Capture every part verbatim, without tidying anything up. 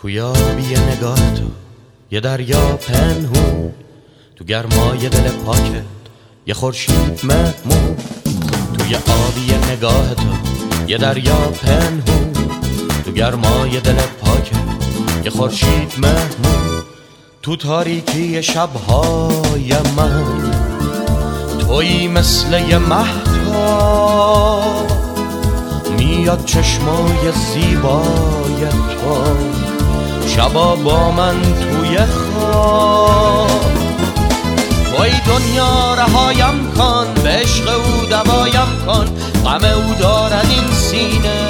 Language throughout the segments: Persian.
توی آبی نگاه تو یه دریا پنهون، تو گرمای دل پاکت یه خورشید مهمون. توی آبی نگاه تو یه دریا پنهون، تو گرمای دل پاکت یه خورشید مهمون. تو تاریکی شبهای من تویی مثل یه مهتاب، میاد چشمای زیبای تو شبا با من توی خواب. توی دنیا رهایم کن، به عشق او دوایم کن، غم او دارد این سینه.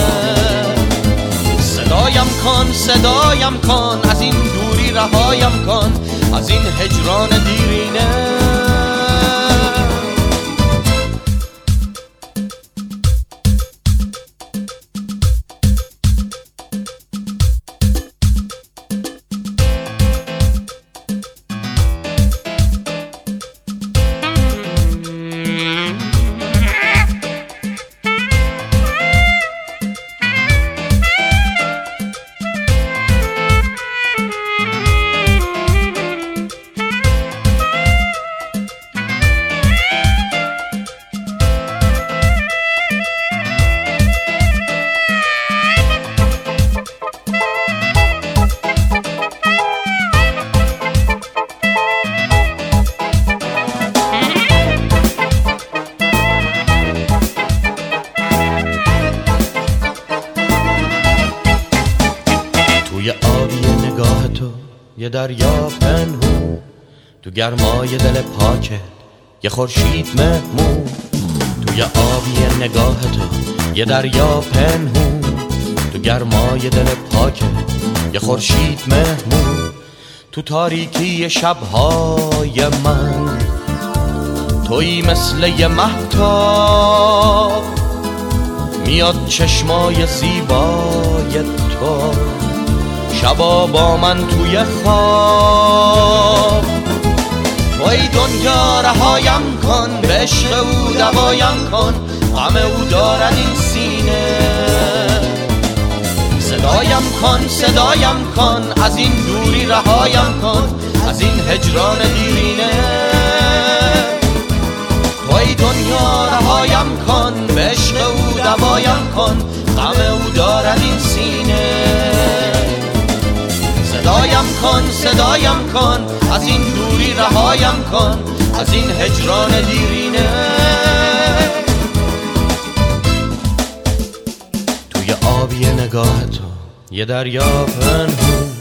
صدایم کن صدایم کن، از این دوری رهایم کن، از این هجران دیرینه. توی آبی نگاه تو یه دریا پنهون، تو گرمای دل پاکت یه خورشید مهمون. توی آبی نگاه تو یه دریا پنهون، تو گرمای دل پاکت یه خورشید مهمون. تو تاریکی شبهای من تویی مثل یه مهتاب، میاد چشمای زیبای تو شبا با من توی خواب. توی دنیا رهایم کن، به عشق او دوایم کن، غم او دارد این سینه. صدایم کن صدایم کن، از این دوری رهایم کن، از این هجران دیرینه. توی دنیا رهایم کن، به عشق او دوایم کن، غم او دارد این سینه. صدایم کن صدایم کن، از این دوری رهایم کن، از این هجران دیرینه. توی آبی نگاه تو یه دریا پنهون،